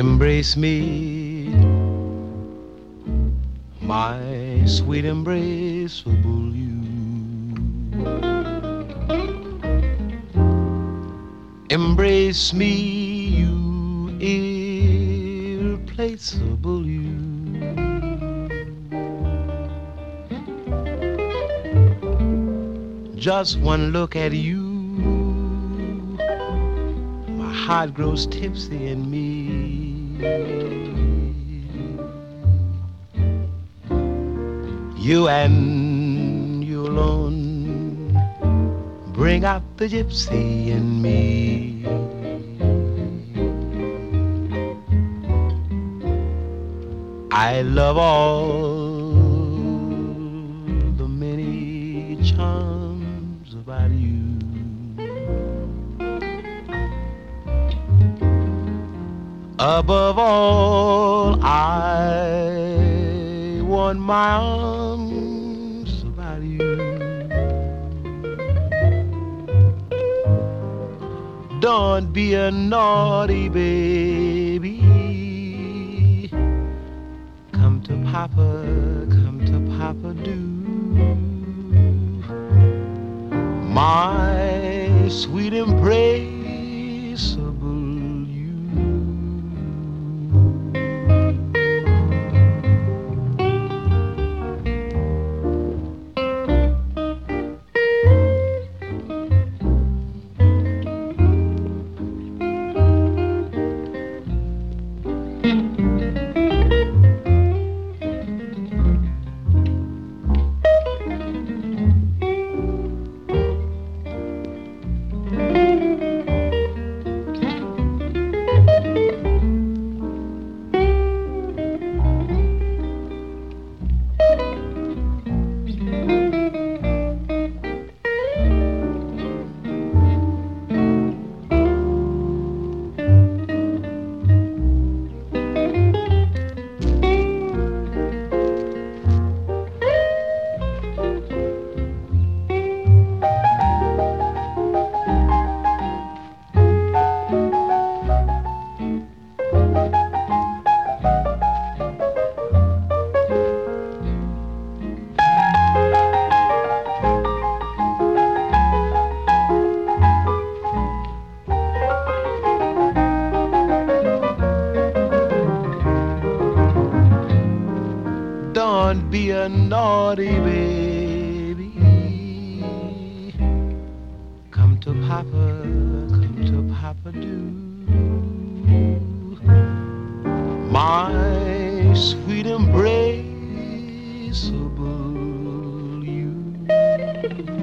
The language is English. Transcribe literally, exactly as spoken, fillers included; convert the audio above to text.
Embrace me, my sweet embraceable you. Embrace me, you irreplaceable you. Just one look at you, my heart grows tipsy in me. You and you alone bring out the gypsy in me. I love all the many charms about you. Above all, I want my arms about you. Don't be a naughty baby. Come to Papa, come to Papa do. My sweet embraceable you. Don't be a naughty baby. Come to Papa, come to Papa do. My sweet embraceable you.